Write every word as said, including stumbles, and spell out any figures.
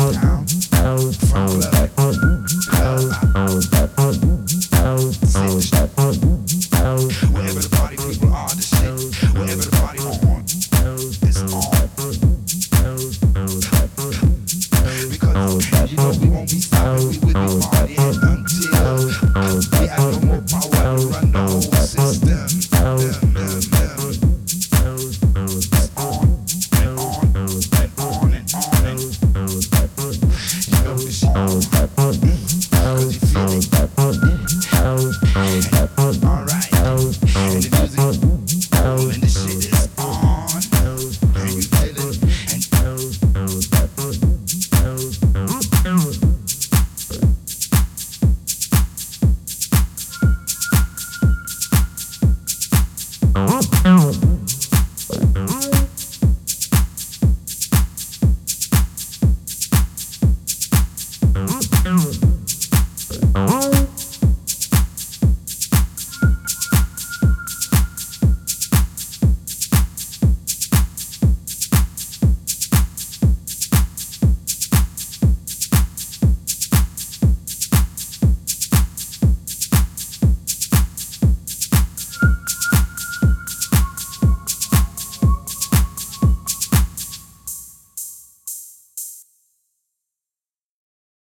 down from club to club. Sit the shit. Wherever the party people are, the shit. Wherever the party on is on. Because you know we won't be stopping. We will be partying until we have no more power to run the whole system. Them, them, them. It's on and on and on and on and you know this shit.